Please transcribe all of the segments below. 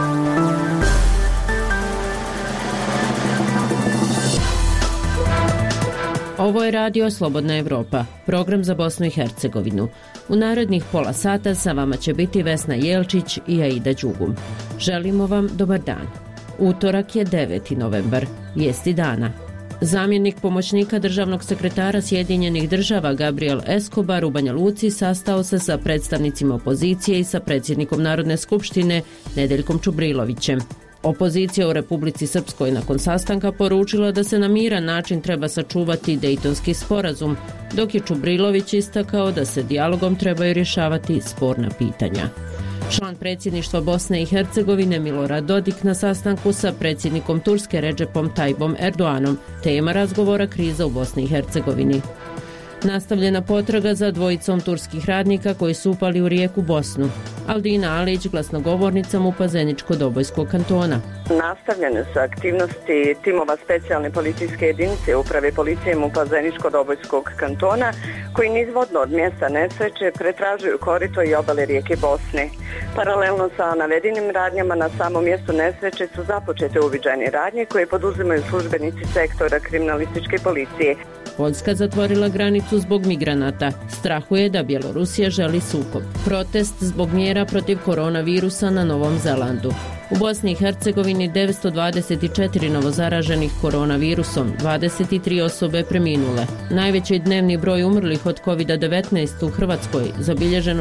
Ovo je radio Slobodna Evropa, program za Bosnu i Hercegovinu. U narednih pola sata sa vama će biti Vesna Jelčić i Aida Đugum. Želimo vam dobar dan. Utorak je 9. novembar, vijesti dana. Zamjenik pomoćnika državnog sekretara Sjedinjenih država Gabriel Escobar u Banja Luci sastao se sa predstavnicima opozicije i sa predsjednikom Narodne skupštine Nedeljkom Čubrilovićem. Opozicija u Republici Srpskoj nakon sastanka poručila da se na miran način treba sačuvati Dejtonski sporazum, dok je Čubrilović istakao da se dijalogom trebaju rješavati sporna pitanja. Član predsjedništva Bosne i Hercegovine Milorad Dodik na sastanku sa predsjednikom Turske Redžepom Tayyipom Erdoganom, tema razgovora kriza u Bosni i Hercegovini. Nastavljena potraga za dvojicom turskih radnika koji su upali u rijeku Bosnu. Aldina Alić, glasnogovornica MUP-a Zeničko-Dobojskog kantona. Nastavljene su aktivnosti timova specijalne policijske jedinice uprave policije MUP-a Zeničko-Dobojskog kantona koji nizvodno od mjesta nesreće pretražuju korito i obale rijeke Bosne. Paralelno sa navedenim radnjama na samom mjestu nesreće su započete uviđajne radnje koje poduzimaju službenici sektora kriminalističke policije. Poljska zatvorila granicu zbog migranata. Strahuje da Bjelorusija želi sukob. Protest zbog mjera protiv koronavirusa na Novom Zelandu. U Bosni i Hercegovini 924 novozaraženih koronavirusom, 23 osobe preminule. Najveći dnevni broj umrlih od COVID-19 u Hrvatskoj, zabilježeno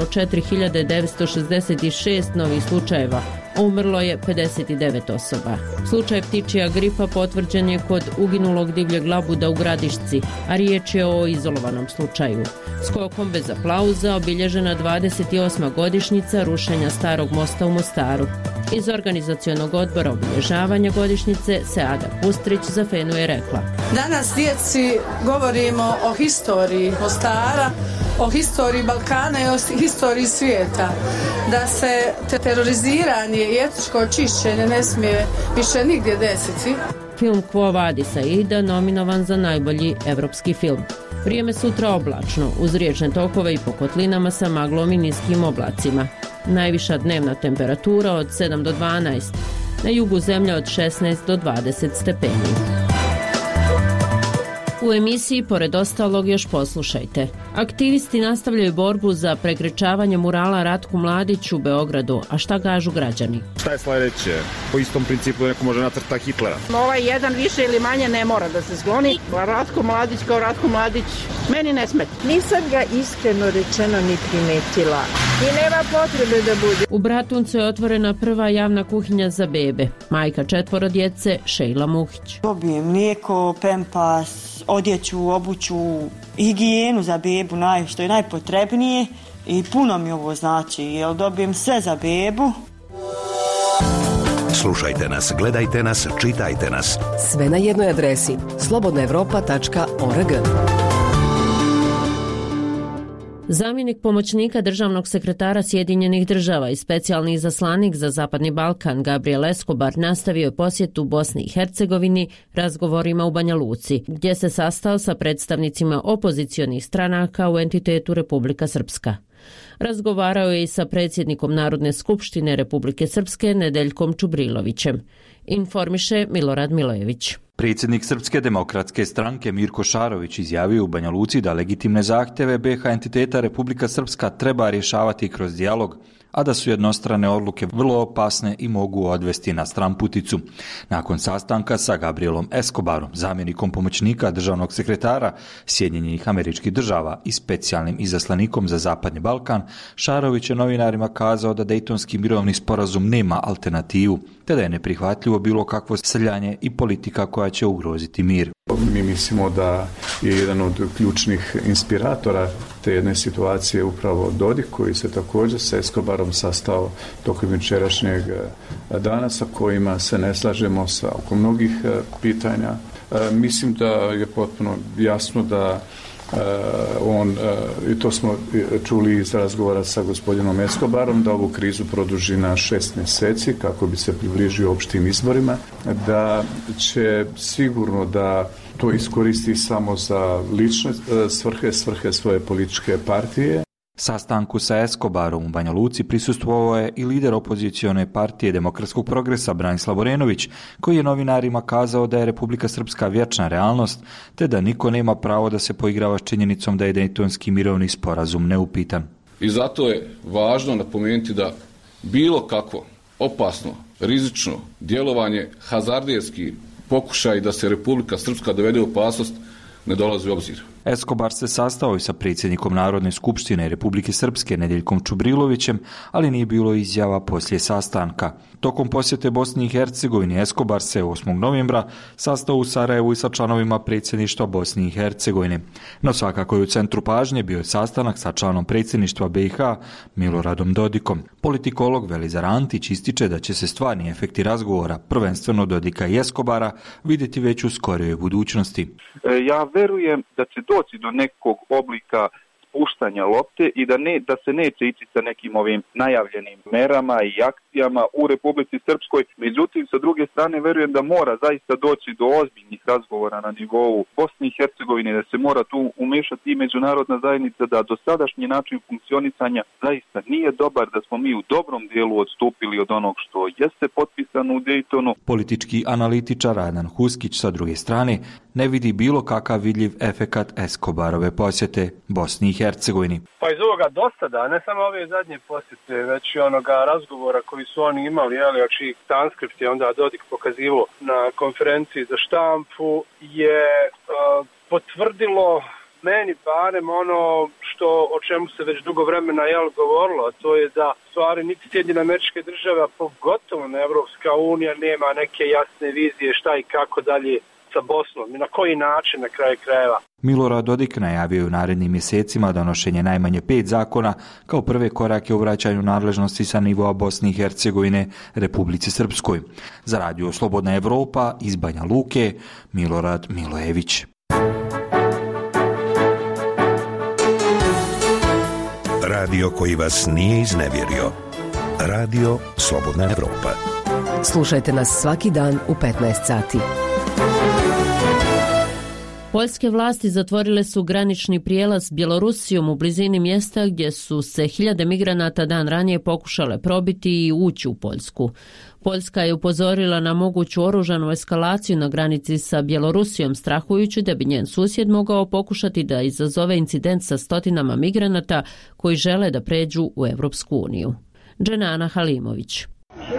4966 novih slučajeva. Umrlo je 59 osoba. Slučaj ptičja gripa potvrđen je kod uginulog divljeg labuda u Gradišci, a riječ je o izolovanom slučaju. Skokom bez aplauza obilježena 28. godišnjica rušenja Starog mosta u Mostaru. Iz organizacionog odbora obilježavanja godišnjice Seada Pustrić za Fenu je rekla: Danas djeci govorimo o historiji Mostara, o historiji Balkana i o historiji svijeta. Da se teroriziranje i etničko čišćenje ne smije više nigdje desiti. Film Quo Vadis Aida nominovan za najbolji evropski film. Vrijeme sutra oblačno, uz riječne tokove i po kotlinama sa maglom i niskim oblacima. Najviša dnevna temperatura od 7 do 12, na jugu zemlje od 16 do 20 stepeni. U emisiji pored ostalog još poslušajte. Aktivisti nastavljaju borbu za prekrečavanje murala Ratku Mladiću u Beogradu, a šta kažu građani? Šta je sljedeće? Po istom principu neko može nacrtati Hitlera. Ovaj jedan više ili manje ne mora da se skloni. Ratko Mladić kao Ratko Mladić meni ne smeta. Nisam ga iskreno rečeno ni primetila. I nema potrebe da bude. U Bratuncu je otvorena prva javna kuhinja za bebe. Majka 4 djece, Šejla Muhić. Dobijem mlijeko, pempas, odjeću, obuću, higijenu za bebu, što je najpotrebnije i puno mi ovo znači, jer dobijem sve za bebu. Slušajte nas, gledajte nas, čitajte nas. Sve na jednoj adresi slobodnaevropa.org. Zamjenik pomoćnika državnog sekretara Sjedinjenih država i specijalni izaslanik za Zapadni Balkan Gabriel Escobar nastavio je posjetu Bosni i Hercegovini razgovorima u Banja Luci, gdje se sastao sa predstavnicima opozicionih stranaka u entitetu Republika Srpska. Razgovarao je i sa predsjednikom Narodne skupštine Republike Srpske Nedeljkom Čubrilovićem. Informiše Milorad Milojević. Predsjednik Srpske demokratske stranke Mirko Šarović izjavio u Banja Luci da legitimne zahtjeve BiH entiteta Republika Srpska treba rješavati kroz dijalog, a da su jednostrane odluke vrlo opasne i mogu odvesti na stranputicu. Nakon sastanka sa Gabrielom Escobarom, zamjenikom pomoćnika državnog sekretara Sjedinjenih Američkih Država i specijalnim izaslanikom za Zapadni Balkan, Šarović je novinarima kazao da Dejtonski mirovni sporazum nema alternativu, te da je neprihvatljivo bilo kakvo srljanje i politika koja će ugroziti mir. Mi mislimo da je jedan od ključnih inspiratora te jedne situacije upravo Dodik, koji se također sa Escobarom sastao tokom jučerašnjeg dana, sa kojima se ne slažemo sa oko mnogih pitanja. Mislim da je potpuno jasno da i to smo čuli iz razgovora sa gospodinom Escobarom, da ovu krizu produži na 6 mjeseci kako bi se približio opštim izborima, da će sigurno da to iskoristi samo za lične svrhe svoje političke partije. Sastanku sa Escobarom u Banja Luci prisustvovao je i lider opozicione partije Demokratskog progresa Branislav Orenović, koji je novinarima kazao da je Republika Srpska vječna realnost, te da niko nema pravo da se poigrava s činjenicom da je Dejtonski mirovni sporazum neupitan. I zato je važno napomenuti da bilo kakvo opasno, rizično djelovanje, hazardijerski pokušaj da se Republika Srpska dovede u opasnost ne dolazi u obzir. Escobar se sastao i sa predsjednikom Narodne skupštine Republike Srpske Nedeljkom Čubrilovićem, ali nije bilo izjava poslije sastanka. Tokom posjete Bosni i Hercegovini Escobar se 8. novembra sastao u Sarajevu i sa članovima predsjedništva Bosni i Hercegovine. No svakako je u centru pažnje bio sastanak sa članom predsjedništva BiH Miloradom Dodikom. Politikolog Velizar Antić ističe da će se stvarni efekti razgovora, prvenstveno Dodika i Escobara, vidjeti već u skorijoj budućnosti. Ja verujem da će doći do nekog oblika spuštanja lopte i da se neće ići sa nekim ovim najavljenim merama i akcijama u Republici Srpskoj. Međutim, sa druge strane, verujem da mora zaista doći do ozbiljnih razgovora na nivou Bosne i Hercegovine, da se mora tu umešati i međunarodna zajednica, da dosadašnji način funkcionisanja zaista nije dobar, da smo mi u dobrom dijelu odstupili od onog što jeste potpisano u Dejtonu. Politički analitičar Adnan Huskić sa druge strane ne vidi bilo kakav vidljiv efekat Escobarove posjete Bosni i Hercegovini. Pa iz ovoga dosada, ne samo ove zadnje posjete, već i onoga razgovora koji su oni imali, čiji transkript je onda Dodik pokazivao na konferenciji za štampu, je potvrdilo meni barem ono o čemu se već dugo vremena govorilo, a to je da stvari niti Sjedinjene Američke Države, a pogotovo na Evropska unija nema neke jasne vizije šta i kako dalje sa Bosnom i na koji način na kraju krajeva. Milorad Dodik najavio je u narednim mjesecima donošenje najmanje 5 zakona kao prve korake u vraćanju nadležnosti sa nivoa Bosne i Hercegovine Republici Srpskoj. Za radio Slobodna Evropa iz Banja Luke, Milorad Milojević. Radio koji vas nije iznevjerio. Radio Slobodna Evropa. Slušajte nas svaki dan u 15 sati. Poljske vlasti zatvorile su granični prijelaz s Bjelorusijom u blizini mjesta gdje su se hiljade migranata dan ranije pokušale probiti i ući u Poljsku. Poljska je upozorila na moguću oružanu eskalaciju na granici sa Bjelorusijom, strahujući da bi njen susjed mogao pokušati da izazove incident sa stotinama migranata koji žele da pređu u Europsku uniju. Dženana Halimović.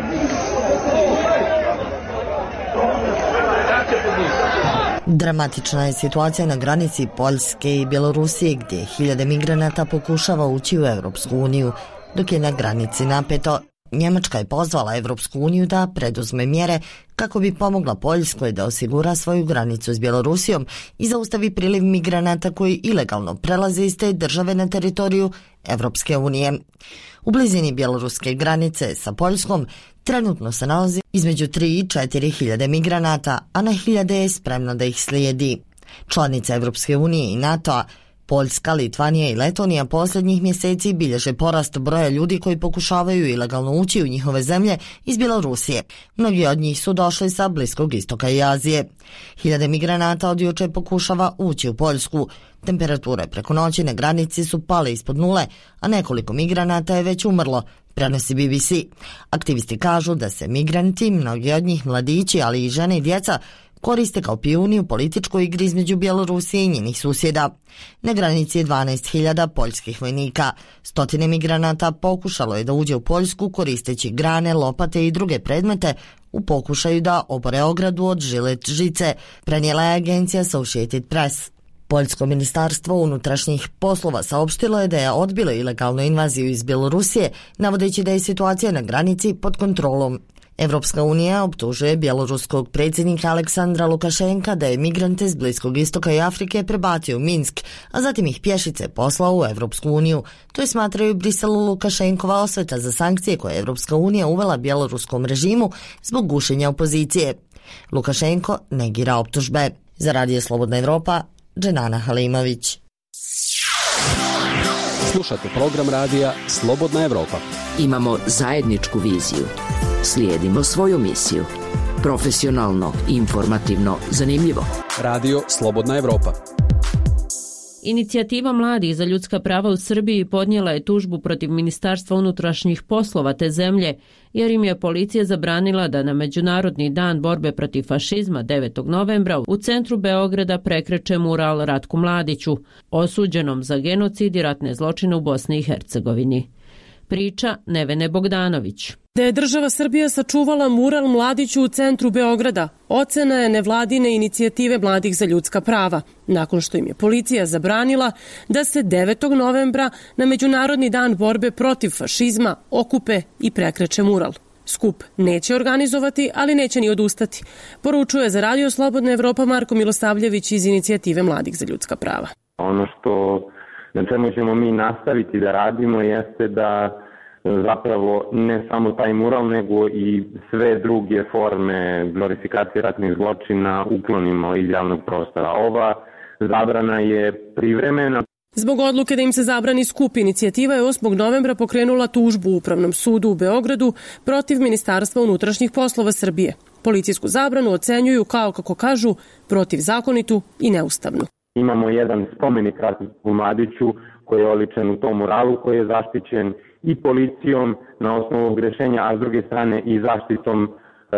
Dramatična je situacija na granici Poljske i Bjelorusije gdje hiljade migranata pokušava ući u Europsku uniju, dok je na granici napeto. Njemačka je pozvala Europsku uniju da preduzme mjere kako bi pomogla Poljskoj da osigura svoju granicu s Bjelorusijom i zaustavi priliv migranata koji ilegalno prelaze iz te države na teritoriju Europske unije. U blizini bjeloruske granice sa Poljskom trenutno se nalazi između 3 i 4 hiljade migranata, a na hiljade je spremno da ih slijedi. Članice Europske unije i NATO-a, Poljska, Litvanija i Letonija posljednjih mjeseci bilježe porast broja ljudi koji pokušavaju ilegalno ući u njihove zemlje iz Bjelorusije. Mnogi od njih su došli sa Bliskog istoka i Azije. Hiljade migranata od jučer pokušava ući u Poljsku. Temperature preko noći na granici su pale ispod nule, a nekoliko migranata je već umrlo, prenosi BBC. Aktivisti kažu da se migranti, mnogi od njih mladići, ali i žene i djeca, koriste kao pijuni u političkoj igri između Bjelorusije i njenih susjeda. Na granici je 12.000 poljskih vojnika. Stotine migranata pokušalo je da uđe u Poljsku koristeći grane, lopate i druge predmete u pokušaju da obore ogradu od žilet žice, prenijela je agencija Associated Press. Poljsko ministarstvo unutrašnjih poslova saopštilo je da je odbilo ilegalnu invaziju iz Bjelorusije, navodeći da je situacija na granici pod kontrolom. Evropska unija optužuje bjeloruskog predsjednika Aleksandra Lukašenka da je migrante s Bliskog istoka i Afrike prebacio u Minsk, a zatim ih pješice poslao u Evropsku uniju. To je, smatraju Briselu, Lukašenkova osveta za sankcije koje je Evropska unija uvela bjeloruskom režimu zbog gušenja opozicije. Lukašenko negira optužbe. Za Radio Slobodna Evropa, Dženana Halimović. Slušate program radija Slobodna Evropa. Imamo zajedničku viziju. Slijedimo svoju misiju. Profesionalno, informativno, zanimljivo. Radio Slobodna Evropa. Inicijativa mladih za ljudska prava u Srbiji podnijela je tužbu protiv Ministarstva unutrašnjih poslova te zemlje, jer im je policija zabranila da na Međunarodni dan borbe protiv fašizma 9. novembra u centru Beograda prekreće mural Ratku Mladiću, osuđenom za genocid i ratne zločine u Bosni i Hercegovini. Priča Nevene Bogdanović. Da je država Srbija sačuvala mural Mladiću u centru Beograda, ocena je nevladine inicijative mladih za ljudska prava, nakon što im je policija zabranila da se 9. novembra na Međunarodni dan borbe protiv fašizma okupe i prekreće mural. Skup neće organizovati, ali neće ni odustati, poručuje za Radio Slobodna Evropa Marko Milosavljević iz inicijative mladih za ljudska prava. Ono što na čemu ćemo mi nastaviti da radimo jeste da zapravo ne samo taj mural, nego i sve druge forme glorifikacije ratnih zločina uklonimo iz javnog prostora. Ova zabrana je privremena. Zbog odluke da im se zabrani skup, inicijativa je 8. novembra pokrenula tužbu u Upravnom sudu u Beogradu protiv Ministarstva unutrašnjih poslova Srbije. Policijsku zabranu ocenjuju kao, kako kažu, protivzakonitu i neustavnu. Imamo jedan spomenik Ratku Mladiću koji je oličen u tom muralu, koji je zaštićen i policijom na osnovu ovog rešenja, a s druge strane i zaštitom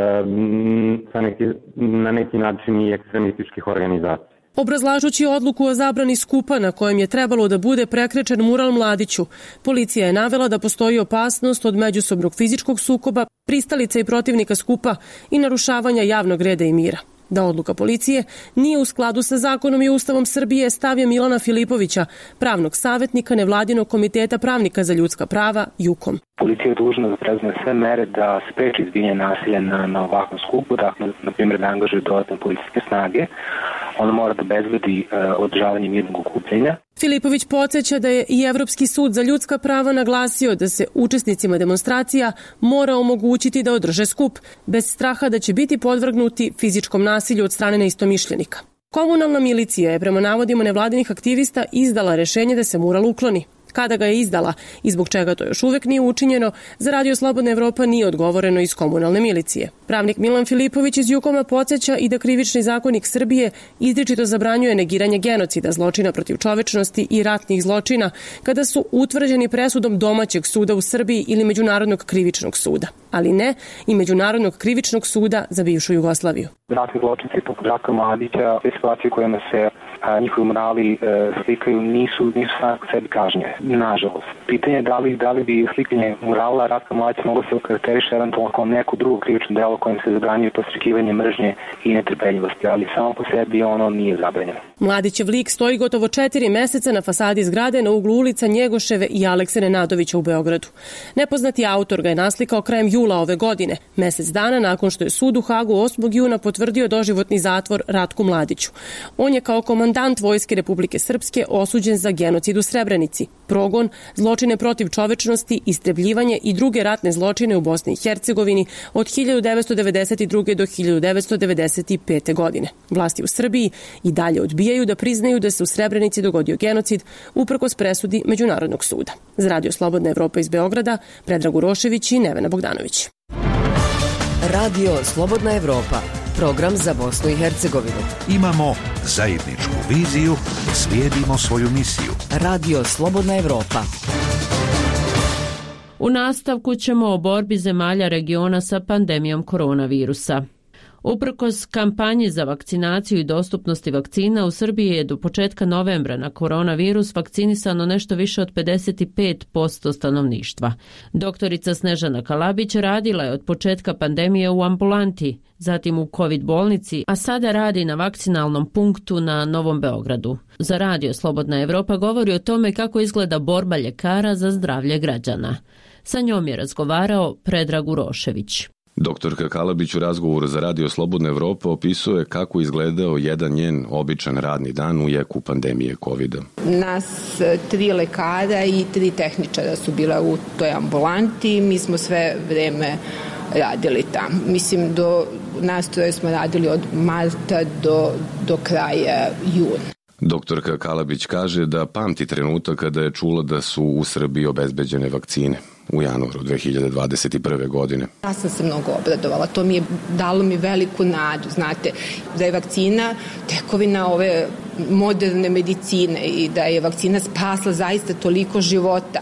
na neki način i ekstremističkih organizacija. Obrazlažući odluku o zabrani skupa na kojem je trebalo da bude prekrečen mural Mladiću, policija je navela da postoji opasnost od međusobnog fizičkog sukoba, pristalica i protivnika skupa i narušavanja javnog reda i mira. Da odluka policije nije u skladu sa zakonom i Ustavom Srbije, stav je Milana Filipovića, pravnog savjetnika nevladinog komiteta pravnika za ljudska prava JUKOM. Policija je dužna da preduzme sve mere da spreči izbijanje nasilja na ovakvom skupu, dakle, na primjer da angažuje dodatne policijske snage. Ona mora da obezbedi održavanje mirnog okupljenja. Filipović podsjeća da je i Evropski sud za ljudska prava naglasio da se učesnicima demonstracija mora omogućiti da održe skup, bez straha da će biti podvrgnuti fizičkom nasilju od strane neistomišljenika. Komunalna milicija je prema navodima nevladinih aktivista izdala rešenje da se mural ukloni. Kada ga je izdala i zbog čega to još uvek nije učinjeno, za Radio Slobodna Evropa nije odgovoreno iz komunalne milicije. Pravnik Milan Filipović iz JUKOM-a podsjeća i da Krivični zakonik Srbije izričito zabranjuje negiranje genocida, zločina protiv čovečnosti i ratnih zločina kada su utvrđeni presudom domaćeg suda u Srbiji ili Međunarodnog krivičnog suda, ali ne i Međunarodnog krivičnog suda za bivšu Jugoslaviju. Ratni zločinci poput Ratka Mladića, te situacije u kojima se njihovi murali slikaju nisu svakako sebi kažnje. Nažalost. Pitanje je da li bi slikanje murala Ratka Mladića moglo se okarakteriše eventualno kao neko drugo krivično delo kojim se zabranjuje podstrekivanje mržnje i netrpeljivosti, ali samo po sebi ono nije zabranjeno. Mladićev lik stoji gotovo 4 meseca na fasadi zgrade na uglu ulica Njegoševe i Alekse Nenadovića u Beogradu. Nepoznati autor ga je naslikao krajem jula ove godine, mesec dana nakon što je sud u Hagu 8. juna potvrdio doživotni zatvor Ratku Mladiću. On je kao komandant Vojske Republike Srpske osuđen za genocid u Srebrenici, progon, zločine protiv čovečnosti, istrebljivanje i druge ratne zločine u Bosni i Hercegovini od 1992. do 1995. godine. Vlasti u Srbiji i dalje odbijaju da priznaju da se u Srebrenici dogodio genocid uprkos presudi Međunarodnog suda. Za Radio Slobodna Evropa iz Beograda, Predrag Urošević i Nevena Bogdanović. Radio Slobodna Evropa, program za Bosnu i Hercegovinu. Imamo zajedničku viziju, slijedimo svoju misiju. Radio Slobodna Evropa. U nastavku ćemo o borbi zemalja regiona sa pandemijom koronavirusa. Uprkos kampanji za vakcinaciju i dostupnosti vakcina, u Srbiji je do početka novembra na koronavirus vakcinisano nešto više od 55% stanovništva. Doktorica Snežana Kalabić radila je od početka pandemije u ambulanti, zatim u COVID bolnici, a sada radi na vakcinalnom punktu na Novom Beogradu. Za Radio Slobodna Evropa govori o tome kako izgleda borba ljekara za zdravlje građana. Sa njom je razgovarao Predrag Urošević. Doktorka Kalabić u razgovoru za Radio Slobodna Evropa opisuje kako izgledao jedan njen običan radni dan u jeku pandemije COVID-a. Nas 3 lekara i 3 tehničara su bila u toj ambulanti. Mi smo sve vreme radili tamo. Mislim, do nas troje smo radili od marta do kraja juna. Doktorka Kalabić kaže da pamti trenutak kada je čula da su u Srbiji obezbeđene vakcine u januaru 2021. godine. Ja sam se mnogo obradovala, to mi je dalo mi veliku nadu, znate, da je vakcina tekovina ove moderne medicine i da je vakcina spasla zaista toliko života.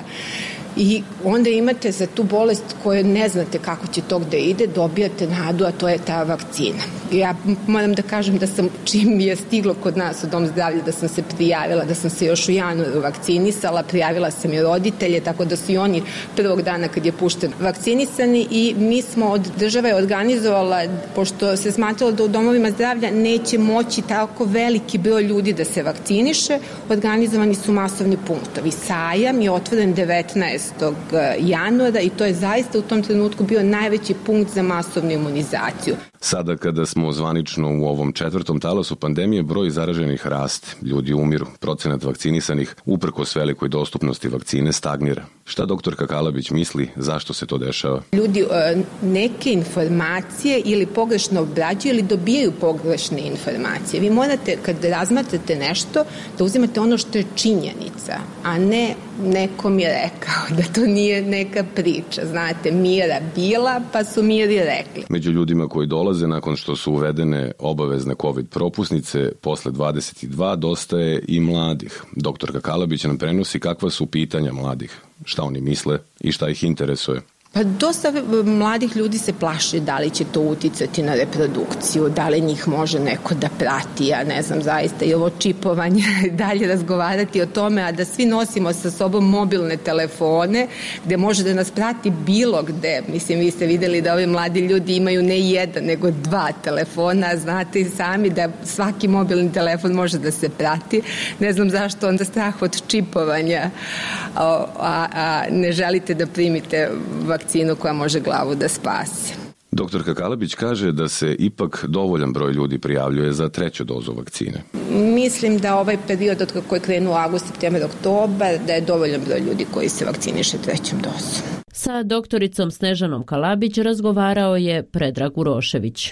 I onda imate za tu bolest koju ne znate kako će tog da ide, dobijate nadu, a to je ta vakcina. Ja moram da kažem da sam, čim je stiglo kod nas u Dom zdravlja, da sam se prijavila, da sam se još u januaru vakcinisala, prijavila sam i roditelje, tako da su i oni prvog dana kad je pušten vakcinisani i mi smo od države organizovala, pošto se smatralo da u domovima zdravlja neće moći tako veliki broj ljudi da se vakciniše, organizovani su masovni punktovi. Sajam je otvoren 19. januara i to je zaista u tom trenutku bio najveći punkt za masovnu imunizaciju. Sada kada smo zvanično u ovom 4. talasu pandemije, broj zaraženih raste, ljudi umiru, procenat vakcinisanih uprkos velikoj dostupnosti vakcine stagnira. Šta doktorka Kalabić misli, zašto se to dešava? Ljudi neke informacije ili pogrešno obrađuju ili dobijaju pogrešne informacije. Vi morate, kad razmatrate nešto, da uzimate ono što je činjenica, a ne neko mi je rekao, da to nije neka priča. Znate, Mira bila, pa su Miri rekli. Među ljudima koji dolaze nakon što su uvedene obavezne COVID propusnice posle 22, dosta je i mladih. Doktorka Kalabić nam prenosi kakva su pitanja mladih, šta oni misle i šta ih interesuje. Pa dosta mladih ljudi se plaši da li će to uticati na reprodukciju, da li njih može neko da prati, ja ne znam zaista, i ovo čipovanje, dalje razgovarati o tome, a da svi nosimo sa sobom mobilne telefone gde može da nas prati bilo gde. Mislim, vi ste videli da ovi mladi ljudi imaju ne jedan, nego 2 telefona, znate i sami da svaki mobilni telefon može da se prati. Ne znam zašto onda strah od čipovanja, a ne želite da primite vakcinu koja može glavu da spasi. Doktorka Kalabić kaže da se ipak dovoljan broj ljudi prijavljuje za 3. dozu vakcine. Mislim da ovaj period od kako je krenuo avgust, septembar, oktobar, da je dovoljan broj ljudi koji se vakciniše 3. dozom. Sa doktoricom Snežanom Kalabić razgovarao je Predrag Urošević.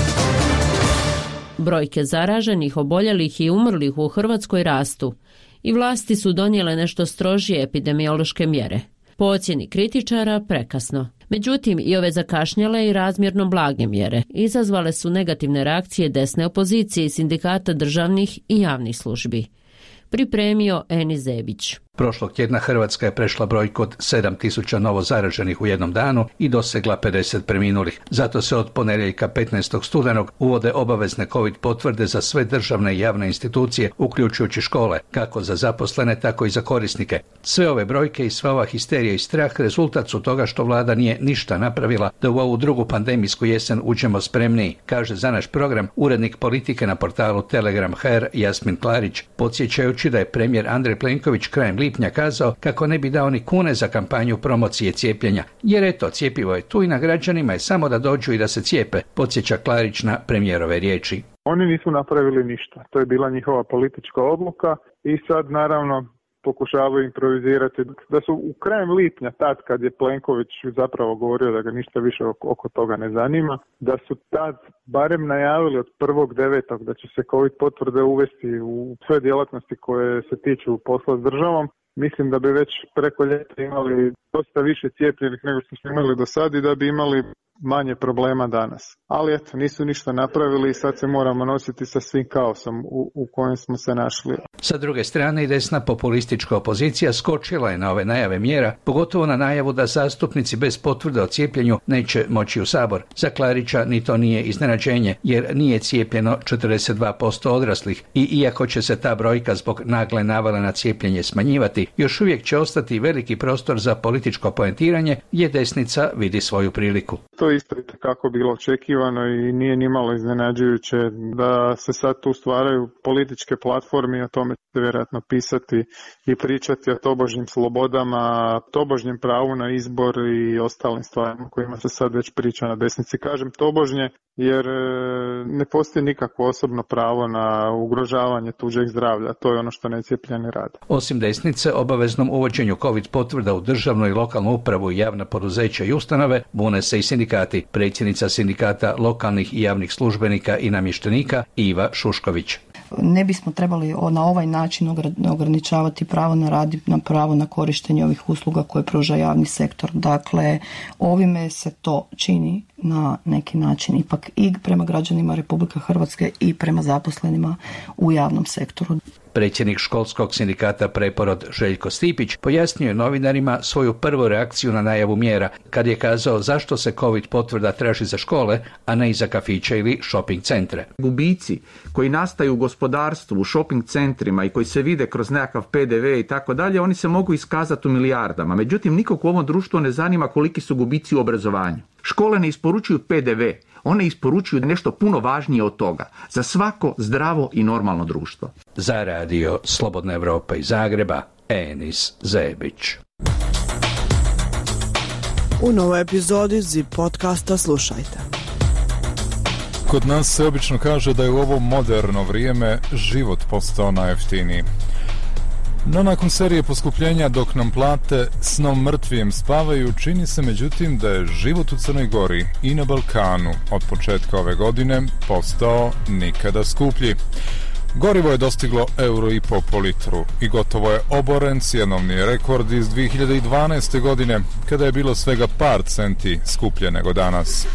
Brojke zaraženih, oboljelih i umrlih u Hrvatskoj rastu i vlasti su donijele nešto strožije epidemiološke mjere. Po ocjeni kritičara prekasno. Međutim, i ove zakašnjele i razmjerno blage mjere izazvale su negativne reakcije desne opozicije i sindikata državnih i javnih službi. Pripremio Eni Zebić. Prošlog tjedna Hrvatska je prešla brojku od 7.000 novo zaraženih u jednom danu i dosegla 50 preminulih. Zato se od ponedjeljka 15. studenog uvode obavezne COVID potvrde za sve državne i javne institucije, uključujući škole, kako za zaposlene, tako i za korisnike. Sve ove brojke i sva ova histerija i strah rezultat su toga što vlada nije ništa napravila da u ovu drugu pandemijsku jesen uđemo spremniji, kaže za naš program urednik politike na portalu Telegram.hr Jasmin Klarić, podsjećajući da je premijer Andrej Plenković krajem lipnja kazao kako ne bi dao ni kune za kampanju promocije cijepljenja, jer eto, cjepivo je tu i na građanima je samo da dođu i da se cijepe, podsjeća Klarić na premijerove riječi. Oni nisu napravili ništa, to je bila njihova politička odluka i sad naravno pokušavaju improvizirati. Da su u krajem lipnja, tad kad je Plenković zapravo govorio da ga ništa više oko toga ne zanima, da su tad barem najavili od 1.9. da će se COVID potvrde uvesti u sve djelatnosti koje se tiču posla s državom, mislim da bi već preko ljeta imali dosta više cijepljenih nego što smo imali do sad i da bi imali manje problema danas. Ali eto, nisu ništa napravili i sad se moramo nositi sa svim kaosom u kojem smo se našli. Sa druge strane i desna populistička opozicija skočila je na ove najave mjera, pogotovo na najavu da zastupnici bez potvrde o cijepljenju neće moći u Sabor. Za Klarića ni to nije iznenađenje, jer nije cijepljeno 42% odraslih i iako će se ta brojka zbog nagle navale na cijepljenje smanjivati, još uvijek će ostati veliki prostor za političko poentiranje gdje desnica vidi svoju priliku. To je isto kako bilo očekivano i nije nimalo iznenađujuće da se sad tu stvaraju političke platforme i o tome će vjerojatno pisati i pričati o tobožnjim slobodama, tobožnjem pravu na izbor i ostalim stvarima kojima se sad već priča na desnici. Kažem tobožnje jer ne postoji nikakvo osobno pravo na ugrožavanje tuđeg zdravlja. To je ono što necijepljeni rade. Osim desnice, obaveznom uvođenju COVID potvrda u državnu i lokalnu upravu i javna poduzeća i ustanove bune se i sindikati. Predsjednica sindikata lokalnih i javnih službenika i namještenika Iva Šušković. Ne bismo trebali na ovaj način ograničavati pravo na rad i na pravo na korištenje ovih usluga koje pruža javni sektor. Dakle, ovime se to čini na neki način ipak i prema građanima Republike Hrvatske i prema zaposlenima u javnom sektoru. Predsjednik školskog sindikata Preporod Željko Stipić pojasnio je novinarima svoju prvu reakciju na najavu mjera kad je kazao zašto se COVID potvrda traži za škole, a ne i za kafiće ili shopping centre. Gubici koji nastaju u gospodarstvu, u shopping centrima i koji se vide kroz nekakav PDV i tako dalje, oni se mogu iskazati u milijardama. Međutim, nikog u ovom društvu ne zanima koliki su gubici u obrazovanju. Škole ne isporučuju PDV, one isporučuju nešto puno važnije od toga za svako zdravo i normalno društvo. Za radio Slobodna Evropa iz Zagreba, Enis Zebić. U novoj epizodi ZIP podcasta slušajte. Kod nas se obično kaže da je u ovo moderno vrijeme život postao najjeftiniji. No nakon serije poskupljenja dok nam plate snom mrtvijem spavaju, čini se međutim da je život u Crnoj Gori i na Balkanu od početka ove godine postao nikada skuplji. Gorivo je dostiglo €1,5 po litru i gotovo je oboren cjenovni rekord iz 2012. godine, kada je bilo svega par centi skuplje nego danas.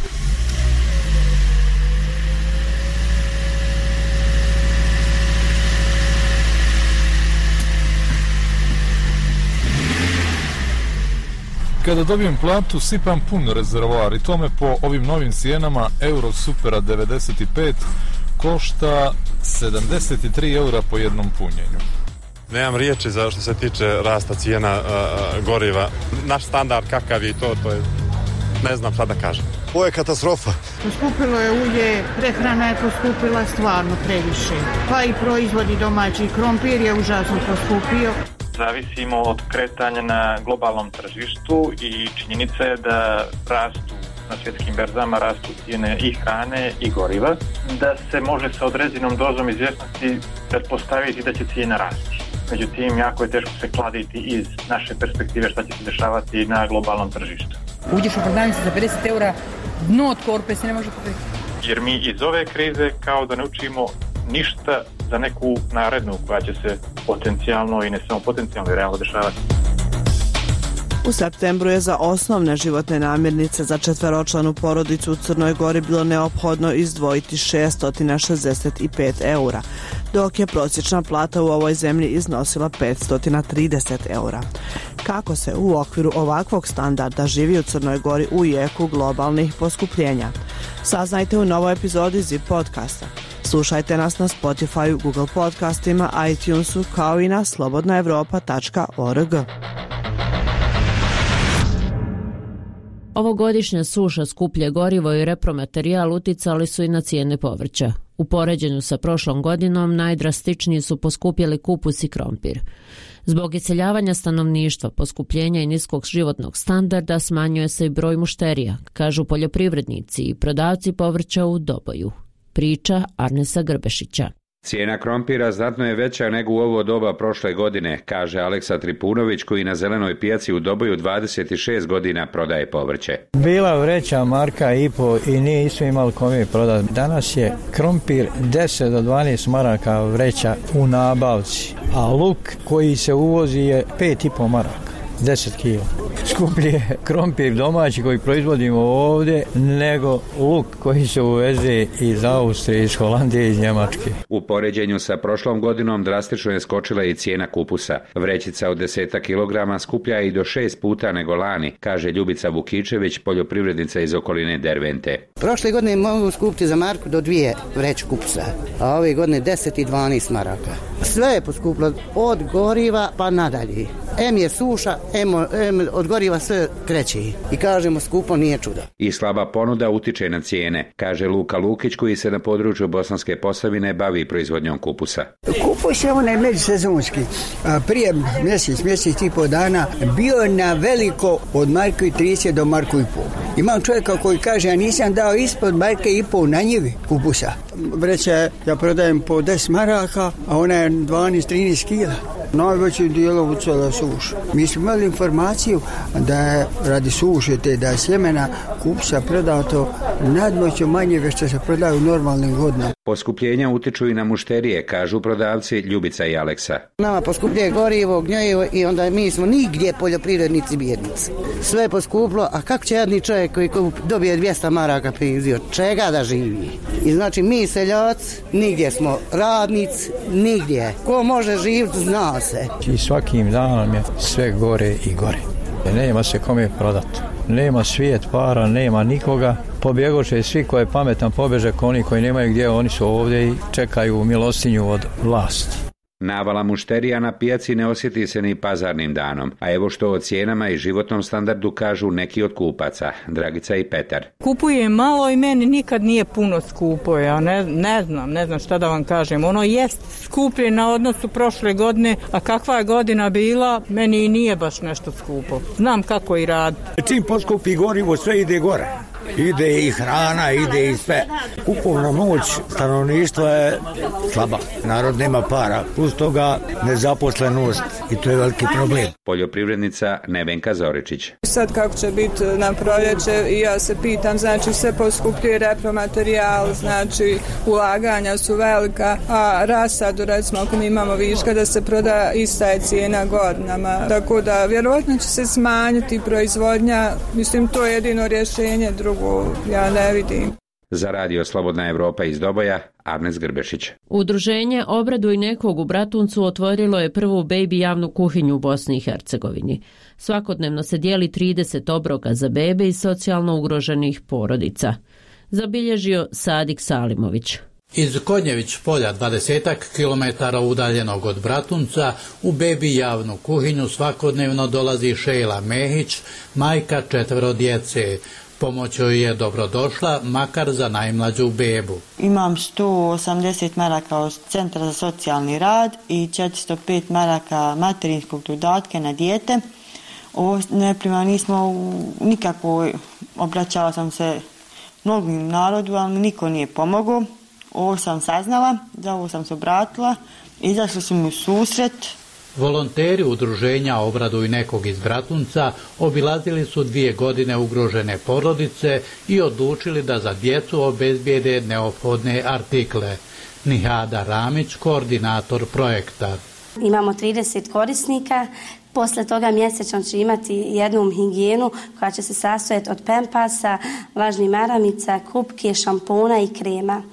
Kada dobijem platu, sipam pun rezervoar i tome po ovim novim cijenama Euro Supera 95 košta 73 eura po jednom punjenju. Nemam riječi za što se tiče rasta cijena goriva. Naš standard kakav je to je, ne znam šta da kažem. Ovo je katastrofa. Poskupilo je ulje, prehrana je poskupila stvarno previše. Pa i proizvodi domaći, krompir je užasno poskupio. Zavisimo od kretanja na globalnom tržištu i činjenica je da rastu na svjetskim berzama, rastu cijene i hrane i goriva, da se može sa određenom dozom izvjesnosti pretpostaviti da će cijena rasti. Međutim, jako je teško se kladiti iz naše perspektive šta će se dešavati na globalnom tržištu. Uđeš u prodavnicu za 50 eura, dno od korpe se ne može kupiti. Jer mi iz ove krize kao da ne učimo ništa za neku narednu koja će se potencijalno i ne samo potencijalno i realno dešavati. U septembru je za osnovne životne namirnice za četveročlanu porodicu u Crnoj Gori bilo neophodno izdvojiti 665 eura, dok je prosječna plata u ovoj zemlji iznosila 530 eura. Kako se u okviru ovakvog standarda živi u Crnoj Gori u jeku globalnih poskupljenja? Saznajte u novoj epizodi ZIP podcasta. Slušajte nas na Spotify, Google podcastima, iTunesu kao i na slobodnaevropa.org. Ovogodišnja suša, skuplje gorivo i repromaterijal uticali su i na cijene povrća. U poređenju sa prošlom godinom najdrastičniji su poskupjeli kupus i krompir. Zbog iseljavanja stanovništva, poskupljenja i niskog životnog standarda smanjuje se i broj mušterija, kažu poljoprivrednici i prodavci povrća u Doboju. Priča Arnesa Grbešića. Cijena krompira znatno je veća nego u ovo doba prošle godine, kaže Aleksa Tripunović koji na zelenoj pijaci u Doboju 26 godina prodaje povrće. Bila vreća marka i po i nije isto imali kome prodati. Danas je krompir 10 do 12 maraka vreća u nabavci, a luk koji se uvozi je 5,5 maraka. 10 kila. Skuplji je krompir domaći koji proizvodimo ovdje nego luk koji se uveze iz Austrije, iz Holandije i iz Njemačke. U poređenju sa prošlom godinom drastično je skočila i cijena kupusa. Vrećica od 10 kilograma skuplja je i do 6 puta nego lani, kaže Ljubica Vukičević, poljoprivrednica iz okoline Dervente. Prošle godine mogu skupiti za marku do 2 vreće kupusa, a ove godine 10 i 12 maraka. Sve je poskupilo od goriva pa nadalje. Em je suša, em od goriva sve kreće. I kažemo skupo nije čuda. I slaba ponuda utiče na cijene, kaže Luka Lukić koji se na području Bosanske Posavine bavi proizvodnjom kupusa. Kupus je onaj međusezonski. Prije mjesec i pol dana bio na veliko od marku i 30 do marku i pol. Imam čovjeka koji kaže ja nisam dao ispod marke i pol na njivi kupusa. Vreća ja prodajem po 10 maraka, a ona je 12-13 kila. Najvećim dijelom ucela suša. Mi smo imali informaciju da je radi suše te da je sjemena kupca prodato nadmoćno manje već što se prodaju u normalnim godinama. Poskupljenja utiču i na mušterije, kažu prodavci Ljubica i Aleksa. Nama poskupljuje gorivo, gnjojivo i onda mi smo nigdje poljoprivrednici bijednici. Sve je poskuplo, a kako će jedni čovjek koji dobije 200 maraka penziju, od čega da živi? I znači mi seljaci, nigdje smo radnici, nigdje. Ko može živjeti, zna se. I svakim danom je sve gore i gore. Nema se kome prodati. Nema svijet para, nema nikoga. Pobjegoše svi koji je pametan pobeže, oni koji nemaju gdje, oni su ovdje i čekaju milostinju od vlasti. Navala mušterija na pijaci ne osjeti se ni pazarnim danom, a evo što o cijenama i životnom standardu kažu neki od kupaca, Dragica i Petar. Kupujem malo i meni nikad nije puno skupo, ja ne znam šta da vam kažem. Ono jest skuplje na odnosu prošle godine, a kakva je godina bila, meni i nije baš nešto skupo. Znam kako i rad. Čim poskupi gorivo, sve ide gore. Ide i hrana, ide i sve. Kupovna moć stanovništva je slaba. Narod nema para. Uz toga nezaposlenost i to je veliki problem. Poljoprivrednica Nevenka Zoričić. Sad kako će biti na proljeće i ja se pitam, znači sve poskupljuje repromaterijal, znači ulaganja su velika, a rasadu recimo ako mi imamo viška da se proda ista je cijena godinama. Tako da vjerojatno će se smanjiti proizvodnja, mislim to je jedino rješenje, drugo ja ne vidim. Za Radio Slobodna Evropa iz Doboja, Arnes Grbešić. Udruženje Obraduj nekog u Bratuncu otvorilo je prvu baby javnu kuhinju u Bosni i Hercegovini. Svakodnevno se dijeli 30 obroka za bebe iz socijalno ugroženih porodica. Zabilježio Sadik Salimović. Iz Konjević polja 20 km udaljenog od Bratunca u bebi javnu kuhinju svakodnevno dolazi Šejla Mehić, majka 4 djece. Pomoć joj je dobrodošla, makar za najmlađu bebu. Imam 180 maraka od Centra za socijalni rad i 405 maraka materinskog dodatka na dijete. Ovo ne prima, nismo nikako, obraćala sam se mnogim narodu, ali niko nije pomogao. Ovo sam saznala, za ovo sam se obratila, izašli su mi u susret. Volonteri udruženja Obraduj nekog iz Bratunca obilazili su 2 godine ugrožene porodice i odlučili da za djecu obezbijede neophodne artikle. Nihada Ramić, koordinator projekta. Imamo 30 korisnika. Posle toga mjesečno će imati jednu higijenu koja će se sastojati od pempasa, vlažnih maramica, kupke, šampona i krema.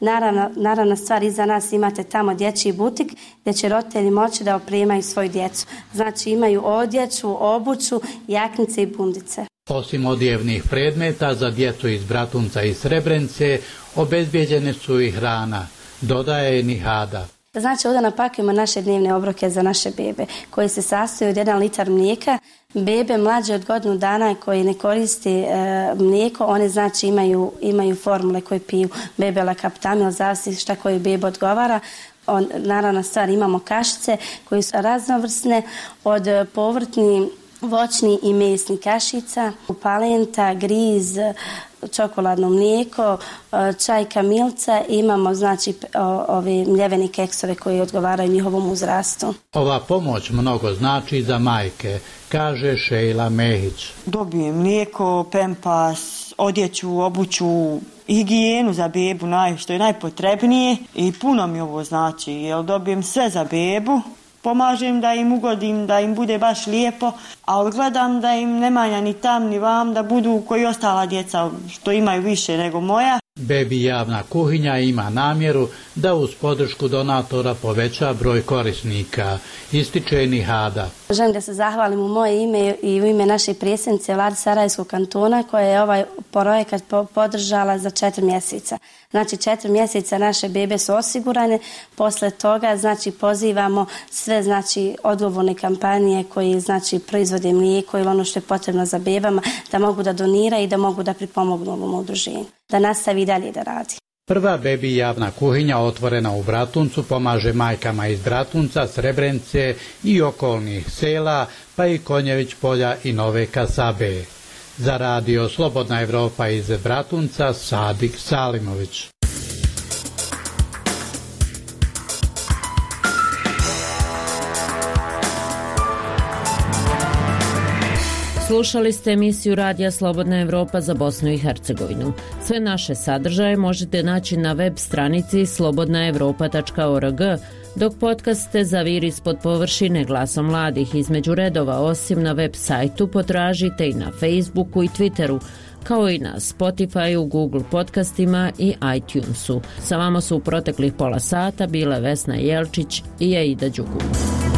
Naravno stvar iza nas imate tamo dječji butik gdje će roditelji moći da opremaju svoju djecu. Znači imaju odjeću, obuću, jaknice i bundice. Osim odjevnih predmeta za djecu iz Bratunca i Srebrenice obezbijeđene su i hrana, dodaje Nihada. Znači ovdje napakujemo naše dnevne obroke za naše bebe koji se sastoje od 1 litar mlijeka. Bebe mlađe od godinu dana koji ne koriste mlijeko, one znači imaju formule koje piju bebe lakaptamil, zavisi šta koji bebe odgovara. Naravno stvar imamo kašice koje su raznovrsne od povrtni, voćni i mesni kašica, palenta, griz, čokoladno mlijeko, čaj kamilca i imamo znači ove mljevene keksove koji odgovaraju njihovom uzrastu. Ova pomoć mnogo znači za majke, kaže Šejla Mehić. Dobijem mlijeko, pempas, odjeću, obuću, higijenu za bebu, što je najpotrebnije i puno mi ovo znači jer dobijem sve za bebu. Pomažem da im ugodim, da im bude baš lijepo, ali gledam da im ne manja ni tam ni vam, da budu koji ostala djeca što imaju više nego moja. Bebi javna kuhinja ima namjeru da uz podršku donatora poveća broj korisnika, ističe Nihada. Želim da se zahvalim u moje ime i u ime naše predsjednice Vlade Sarajevskog kantona koja je ovaj projekat podržala za 4 mjeseca. Znači 4 mjeseca naše bebe su osigurane, posle toga znači pozivamo sve znači odgovorne kompanije koji znači proizvode mlijeko ili ono što je potrebno za bebama da mogu da doniraju i da mogu da pripomognu ovom udruženju, da nastavi dalje da radi. Prva bebi javna kuhinja otvorena u Bratuncu pomaže majkama iz Bratunca, Srebrenice i okolnih sela, pa i Konjević polja i Nove Kasabe. Za Radio Slobodna Evropa iz Bratunca, Sadik Salimović. Slušali ste emisiju Radija Slobodna Evropa za Bosnu i Hercegovinu. Sve naše sadržaje možete naći na web stranici slobodnaevropa.org, dok podcaste Zavir ispod površine Glasom mladih između redova osim na web sajtu potražite i na Facebooku i Twitteru, kao i na Spotifyu, Google podcastima i iTunesu. Sa vama su u proteklih pola sata bile Vesna Jelčić i Aida Đugum.